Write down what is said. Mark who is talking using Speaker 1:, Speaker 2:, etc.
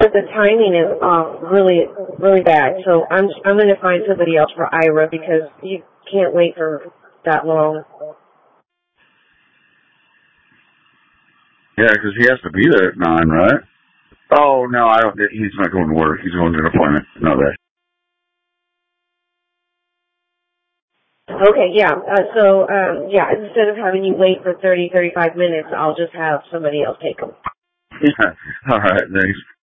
Speaker 1: but the timing is really, really bad. So I'm going to find somebody else for Ira because you can't wait for that long.
Speaker 2: Yeah, because he has to be there at 9, right? Oh, no, I don't. He's not going to work. He's going to an appointment. No, that.
Speaker 1: Okay, yeah. Yeah, instead of having you wait for 30, 35 minutes, I'll just have somebody else take them.
Speaker 2: Yeah. All right, thanks.